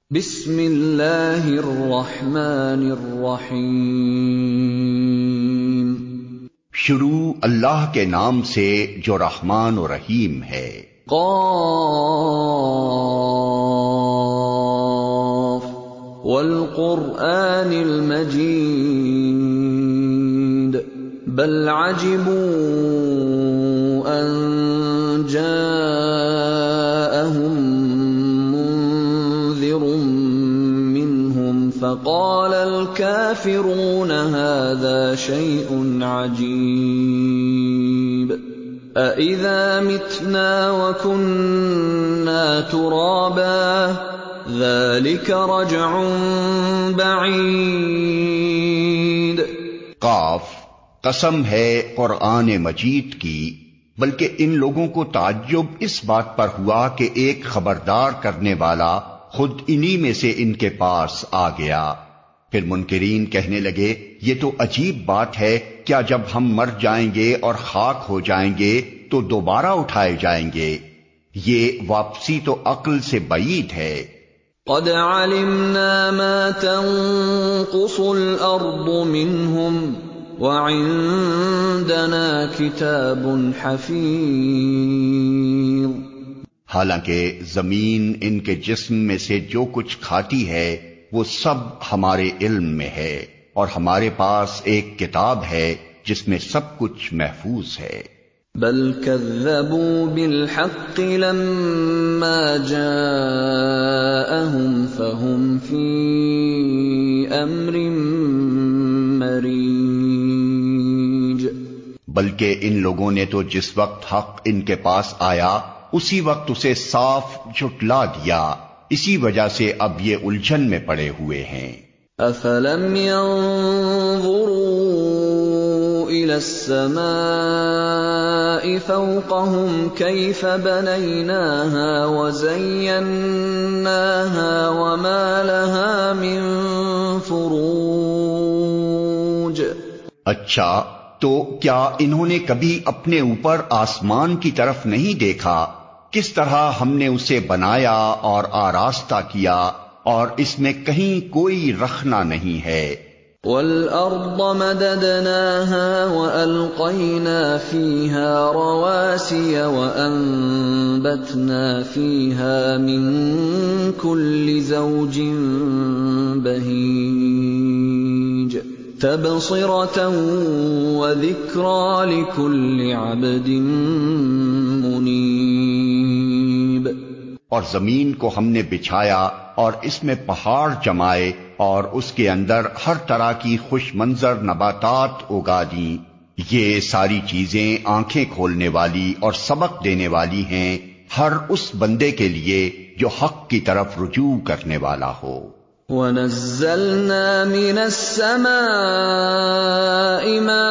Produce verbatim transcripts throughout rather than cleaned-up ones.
بسم اللہ الرحمن الرحیم۔ شروع اللہ کے نام سے جو رحمان و رحیم ہے۔ قاف والقرآن المجید بل عجبوا ان جاءهم فقال الكافرون هذا شيء عجيب أإذا متنا وكنا ترابا ذلك رجع بعيد۔ قاف قسم ہے قرآن مجید کی، بلکہ ان لوگوں کو تعجب اس بات پر ہوا کہ ایک خبردار کرنے والا خود انہی میں سے ان کے پاس آ گیا۔ پھر منکرین کہنے لگے، یہ تو عجیب بات ہے، کیا جب ہم مر جائیں گے اور خاک ہو جائیں گے تو دوبارہ اٹھائے جائیں گے؟ یہ واپسی تو عقل سے بعید ہے۔ قد علمنا ما تنقص الارض منهم وعندنا کتاب حفیظ۔ حالانکہ زمین ان کے جسم میں سے جو کچھ کھاتی ہے وہ سب ہمارے علم میں ہے، اور ہمارے پاس ایک کتاب ہے جس میں سب کچھ محفوظ ہے۔ بل كذبوا بالحق لما جاءهم فهم في امر مريج۔ بلکہ ان لوگوں نے تو جس وقت حق ان کے پاس آیا اسی وقت اسے صاف جھٹلا دیا، اسی وجہ سے اب یہ الجھن میں پڑے ہوئے ہیں۔ افلم ينظروا الى السماء فوقهم كيف بنيناها وزيناها وما لها من فروج۔ اچھا، تو کیا انہوں نے کبھی اپنے اوپر آسمان کی طرف نہیں دیکھا، کس طرح ہم نے اسے بنایا اور آراستہ کیا، اور اس میں کہیں کوئی رخنہ نہیں ہے۔ وَالْأَرْضَ مَدَدْنَاهَا وَأَلْقَيْنَا فِيهَا رَوَاسِيَ وَأَنبَتْنَا فِيهَا مِن كُلِّ زَوْجٍ بَهِيجٍ تَبْصِرَةً وَذِكْرَى لِكُلِّ عَبْدٍ مُنِيبٍ۔ اور زمین کو ہم نے بچھایا اور اس میں پہاڑ جمائے اور اس کے اندر ہر طرح کی خوش منظر نباتات اگا دیں۔ یہ ساری چیزیں آنکھیں کھولنے والی اور سبق دینے والی ہیں ہر اس بندے کے لیے جو حق کی طرف رجوع کرنے والا ہو۔ وَنَزَّلْنَا مِنَ السَّمَاءِ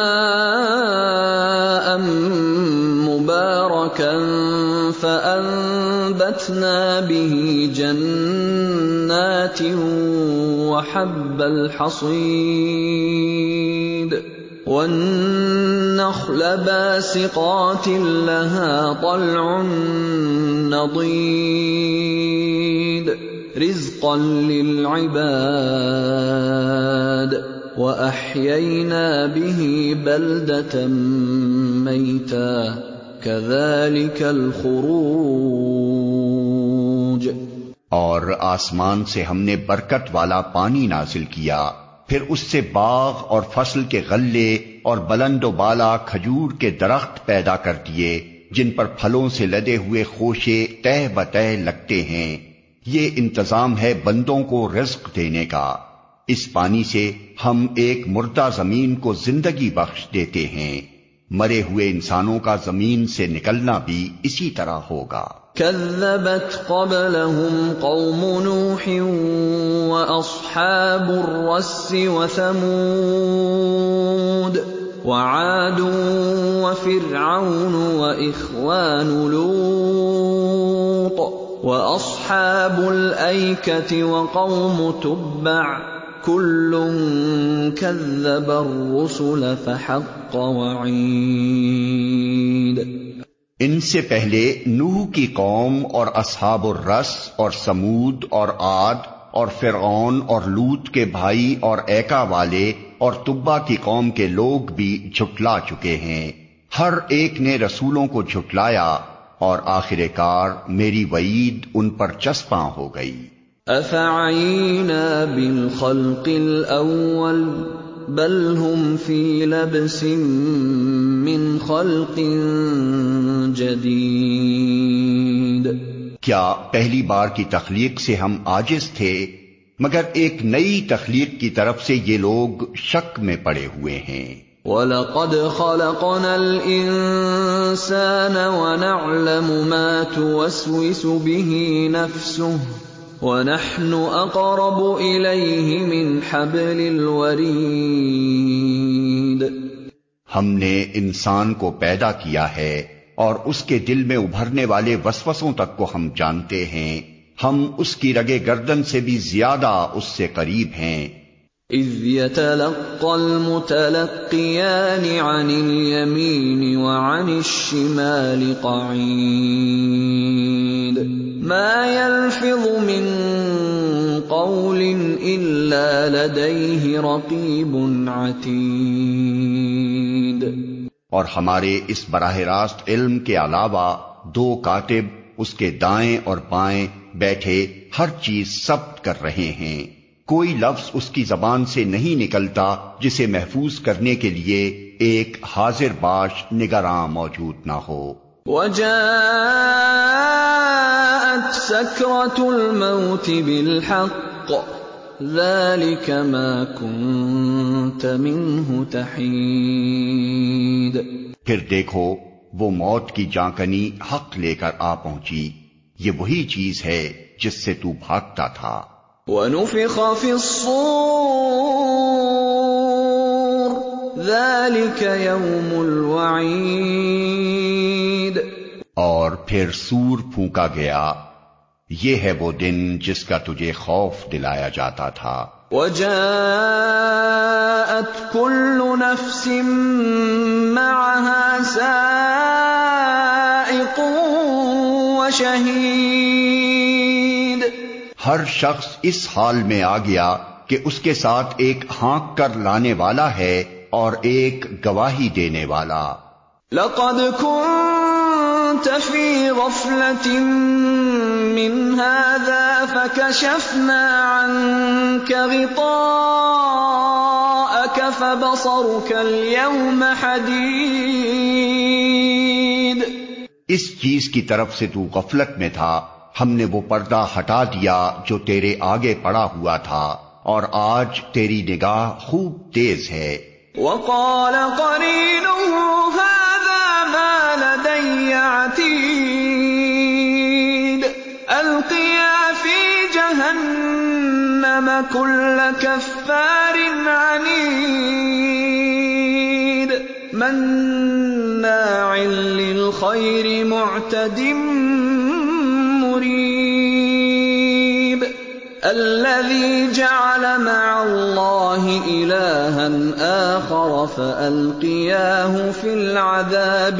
مَاءً مُبَارَكًا فَأَنبَتْنَا بِهِ جَنَّاتٍ وَحَبَّ الْحَصِيدِ وَالنَّخْلَ بَاسِقَاتٍ لَهَا طَلْعٌ نَضِيدٌ رِزْقًا لِلْعِبَادِ وَأَحْيَيْنَا بِهِ بَلْدَةً مَيْتًا كَذَلِكَ الْخُرُوجُ۔ اور آسمان سے ہم نے برکت والا پانی نازل کیا، پھر اس سے باغ اور فصل کے غلے اور بلند و بالا کھجور کے درخت پیدا کر دیے جن پر پھلوں سے لدے ہوئے خوشے تہ بتہ لگتے ہیں۔ یہ انتظام ہے بندوں کو رزق دینے کا۔ اس پانی سے ہم ایک مردہ زمین کو زندگی بخش دیتے ہیں، مرے ہوئے انسانوں کا زمین سے نکلنا بھی اسی طرح ہوگا۔ كذبت قبلهم قوم نوح وأصحاب الرس وثمود وعاد وفرعون وإخوان لوط وأصحاب الأيكة وقوم تبع كل كذب الرسل فحق وعيد۔ ان سے پہلے نوح کی قوم اور اصحاب الرس اور سمود اور عاد اور فرعون اور لوط کے بھائی اور ایکا والے اور تبا کی قوم کے لوگ بھی جھٹلا چکے ہیں. ہر ایک نے رسولوں کو جھٹلایا اور آخر کار میری وعید ان پر چسپاں ہو گئی. افعینا بالخلق الاول بل هم فی لبس من خلق جدید. کیا پہلی بار کی تخلیق سے ہم عاجز تھے؟ مگر ایک نئی تخلیق کی طرف سے یہ لوگ شک میں پڑے ہوئے ہیں. وَلَقَدْ خَلَقْنَا الْإِنسَانَ وَنَعْلَمُ مَا تُوَسْوِسُ بِهِ نَفْسُهُ وَنَحْنُ أَقْرَبُ إِلَيْهِ مِنْ حَبْلِ الْوَرِيدِ. ہم نے انسان کو پیدا کیا ہے اور اس کے دل میں ابھرنے والے وسوسوں تک کو ہم جانتے ہیں. ہم اس کی رگے گردن سے بھی زیادہ اس سے قریب ہیں. اذ يتلقى المتلقيان عن اليمين وعن الشمال قعيد ما يلفظ من قول إلا لديه رقيب عتيد. اور ہمارے اس براہ راست علم کے علاوہ دو کاتب اس کے دائیں اور بائیں بیٹھے ہر چیز ثبت کر رہے ہیں. کوئی لفظ اس کی زبان سے نہیں نکلتا جسے محفوظ کرنے کے لیے ایک حاضر باش نگراں موجود نہ ہو. وَجَاءَتْ سَكْرَةُ الْمَوْتِ بِالْحَقِّ ذَلِكَ مَا كُنْتَ مِنْهُ تَحِيدُ. پھر دیکھو وہ موت کی جانکنی حق لے کر آ پہنچی. یہ وہی چیز ہے جس سے تو بھاگتا تھا. وَنُفِخَ فِي الصُّورِ ذَلِكَ يَوْمُ الْوَعِيدِ. اور پھر سور پھونکا گیا. یہ ہے وہ دن جس کا تجھے خوف دلایا جاتا تھا. وَجَاءَتْ كُلُّ نَفْسٍ مَّعَهَا سَائِقٌ وَشَهِيدٌ. ہر شخص اس حال میں آ گیا کہ اس کے ساتھ ایک ہانک کر لانے والا ہے اور ایک گواہی دینے والا. لَقَدْ كُنْتَ فِي غَفْلَةٍ مِّنْ هَذَا فَكَشَفْنَا عَنْكَ غِطَاءَكَ فَبَصَرُكَ الْيَوْمَ حَدِيدٌ. اس چیز کی طرف سے تو غفلت میں تھا، ہم نے وہ پردہ ہٹا دیا جو تیرے آگے پڑا ہوا تھا، اور آج تیری نگاہ خوب تیز ہے. وَقَالَ قَرِينُهُ هَذَا مَا لَدَيَّ عَتِيدٌ. أَلْقِيَا فِي جَهَنَّمَ كُلَّ كَفَّارٍ عَنِيدٍ مَّنَّاعٍ لِّلْخَيْرِ مُعْتَدٍ مُّرِيبٍ. الَّذِي جَعَلَ مَعَ اللَّهِ إِلَٰهًا آخَرَ فَأَلْقِيَاهُ فِي الْعَذَابِ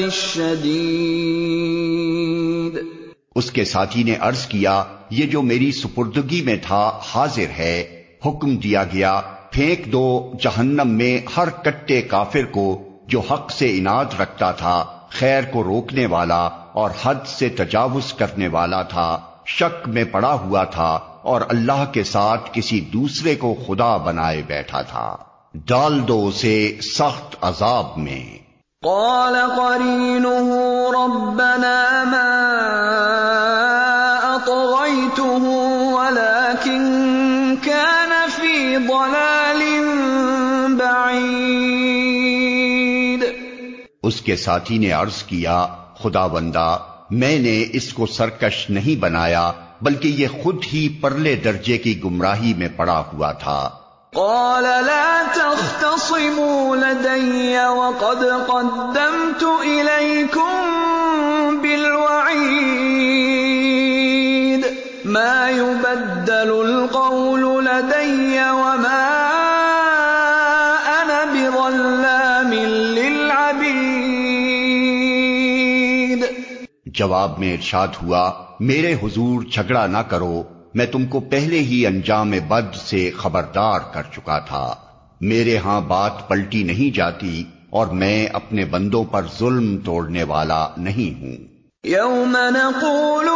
الشَّدِيدِ. اس کے ساتھی نے عرض کیا یہ جو میری سپردگی میں تھا حاضر ہے. حکم دیا گیا پھینک دو جہنم میں ہر کٹے کافر کو جو حق سے اناد رکھتا تھا، خیر کو روکنے والا اور حد سے تجاوز کرنے والا تھا، شک میں پڑا ہوا تھا اور اللہ کے ساتھ کسی دوسرے کو خدا بنائے بیٹھا تھا. ڈال دو اسے سخت عذاب میں. قال قرينه ربنا ما أطغيته ولكن كان في ضلال بعيد. اس کے ساتھی نے عرض کیا خداوندا میں نے اس کو سرکش نہیں بنایا بلکہ یہ خود ہی پرلے درجے کی گمراہی میں پڑا ہوا تھا. قال لا تختصموا لدي وقد قدمت إليكم بالوعيد ما يبدل القول لدي وما أنا بظلام للعبيد. جواب میں ارشاد ہوا میرے حضور جھگڑا نہ کرو، میں تم کو پہلے ہی انجام بد سے خبردار کر چکا تھا. میرے ہاں بات پلٹی نہیں جاتی اور میں اپنے بندوں پر ظلم توڑنے والا نہیں ہوں. یوم نقول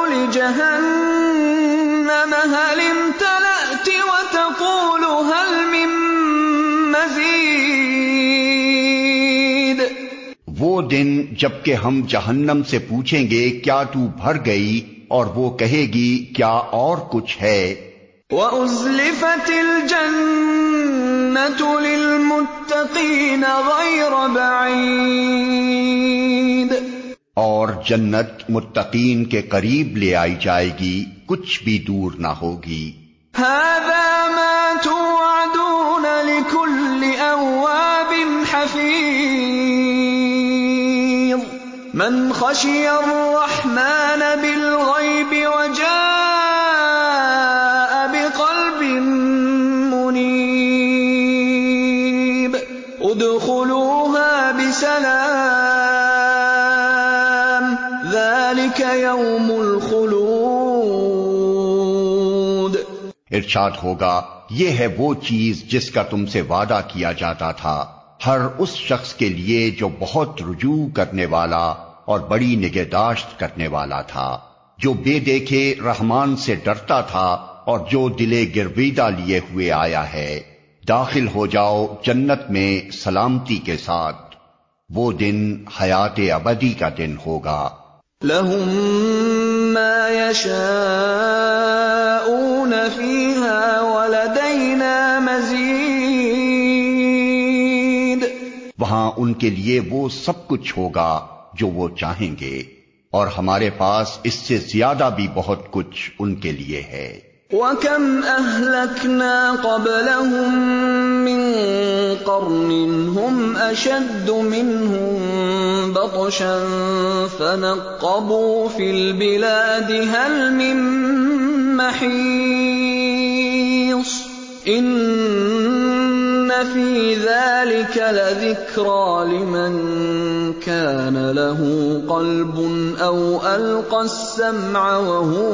لجہنم هل امتلأت وتقول هل من مزید. وہ دن جبکہ ہم جہنم سے پوچھیں گے کیا تو بھر گئی، اور وہ کہے گی کیا اور کچھ ہے. وَأُزْلِفَتِ الْجَنَّةُ لِلْمُتَّقِينَ غَيْرَ بَعِيدٍ. اور جنت متقین کے قریب لے آئی جائے گی، کچھ بھی دور نہ ہوگی. هَذَا مَا تُوعَدُونَ لِكُلِّ أَوَّابٍ حَفِيظٍ. مَنْ خَشِيَ الرَّحْمَنَ بِالْغَيْبِ وَجَاءَ بِقَلْبٍ مُنِيبٍ. ادْخُلُوهَا بِسَلَامٍ ذَلِكَ يَوْمُ الْخُلُودِ. ارشاد ہوگا یہ ہے وہ چیز جس کا تم سے وعدہ کیا جاتا تھا، ہر اس شخص کے لیے جو بہت رجوع کرنے والا اور بڑی نگہداشت کرنے والا تھا، جو بے دیکھے رحمان سے ڈرتا تھا اور جو دلے گرویدہ لیے ہوئے آیا ہے. داخل ہو جاؤ جنت میں سلامتی کے ساتھ. وہ دن حیات ابدی کا دن ہوگا. لَهُم مَّا يَشَاءُونَ فِيهَا وَلَدَيْنَا مَزِيدٌ. وہاں ان کے لیے وہ سب کچھ ہوگا جو وہ چاہیں گے، اور ہمارے پاس اس سے زیادہ بھی بہت کچھ ان کے لیے ہے. وَكَمْ أَهْلَكْنَا قَبْلَهُم مِّن قَرْنٍ هُمْ أَشَدُّ مِنْهُم بَطْشًا فَنَقَّبُوا فِي الْبِلَادِ هَلْ مِن مَّحِيصٍ. إِنَّ فِي ذَلِكَ لَذِكْرَىٰ لِمَن كَانَ لَهُ قَلْبٌ أَوْ أَلْقَى السَّمْعَ وَهُوَ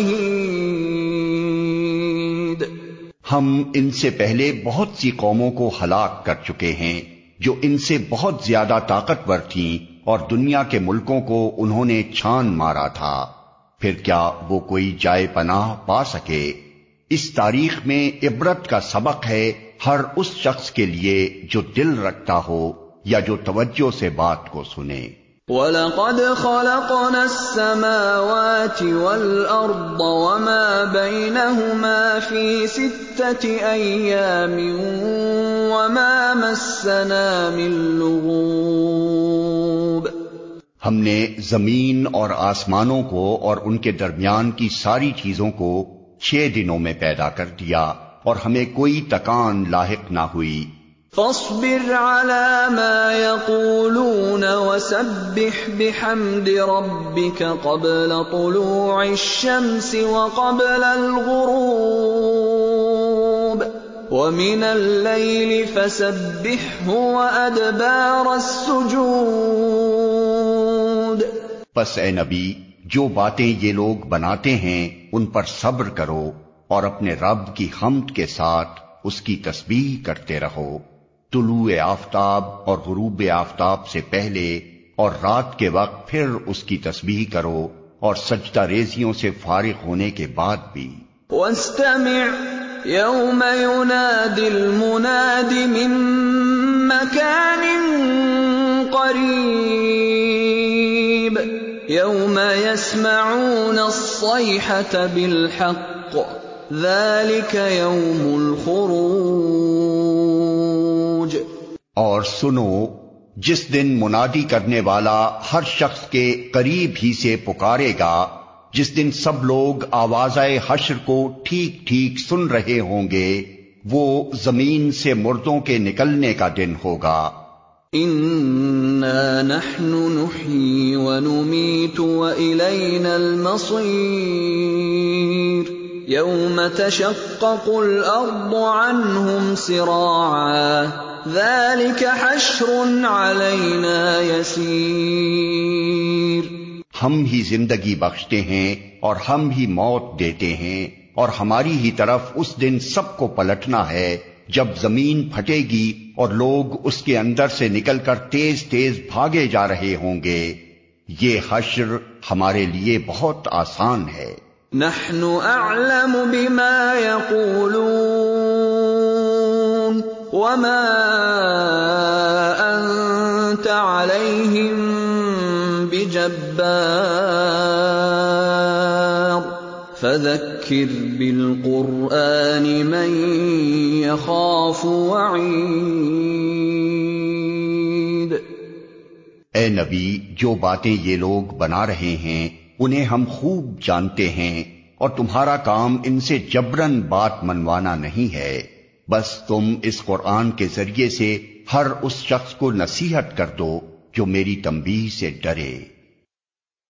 شَهِيدٌ. ہم ان سے پہلے بہت سی قوموں کو ہلاک کر چکے ہیں جو ان سے بہت زیادہ طاقتور تھیں، اور دنیا کے ملکوں کو انہوں نے چھان مارا تھا. پھر کیا وہ کوئی جائے پناہ پا سکے؟ اس تاریخ میں عبرت کا سبق ہے ہر اس شخص کے لیے جو دل رکھتا ہو یا جو توجہ سے بات کو سنے. وَلَقَدْ خَلَقْنَا السَّمَاوَاتِ وَالْأَرْضَ وَمَا بَيْنَهُمَا فِي سِتَّةِ أَيَّامٍ وَمَا مَسَّنَا مِن لُغُوبٍ. ہم نے زمین اور آسمانوں کو اور ان کے درمیان کی ساری چیزوں کو چھ دنوں میں پیدا کر دیا، اور ہمیں کوئی تکان لاحق نہ ہوئی. فاصبر على ما يقولون وسبح بحمد ربك قبل طلوع الشمس وقبل الغروب ومن الليل فسبحه وأدبار السجود. پس اے نبی، جو باتیں یہ لوگ بناتے ہیں ان پر صبر کرو، اور اپنے رب کی حمد کے ساتھ اس کی تسبیح کرتے رہو، طلوع آفتاب اور غروب آفتاب سے پہلے، اور رات کے وقت پھر اس کی تسبیح کرو، اور سجدہ ریزیوں سے فارغ ہونے کے بعد بھی. واستمع يوم ينادي المناد من مكان قريب يوم يسمعون الصيحة بالحق ذلك يوم الخروج. اور سنو جس دن منادی کرنے والا ہر شخص کے قریب ہی سے پکارے گا، جس دن سب لوگ آوازۂ حشر کو ٹھیک ٹھیک سن رہے ہوں گے، وہ زمین سے مردوں کے نکلنے کا دن ہوگا. اِنَّا نَحْنُ نُحْيِي وَنُمِيتُ وَإِلَيْنَا الْمَصِيرُ. يَوْمَ تَشَقَّقُ الْأَرْضُ عَنْهُمْ سِرَاعًا ذَلِكَ حَشْرٌ عَلَيْنَا يَسِيرٌ. ہم ہی زندگی بخشتے ہیں اور ہم ہی موت دیتے ہیں، اور ہماری ہی طرف اس دن سب کو پلٹنا ہے جب زمین پھٹے گی اور لوگ اس کے اندر سے نکل کر تیز تیز بھاگے جا رہے ہوں گے۔ یہ حشر ہمارے لیے بہت آسان ہے۔ نحن اعلم بما يقولون وما انت عليهم بجبار فذكر بالقرآن من يخاف وعید۔ اے نبی، جو باتیں یہ لوگ بنا رہے ہیں انہیں ہم خوب جانتے ہیں، اور تمہارا کام ان سے جبراً بات منوانا نہیں ہے، بس تم اس قرآن کے ذریعے سے ہر اس شخص کو نصیحت کر دو جو میری تنبیہ سے ڈرے۔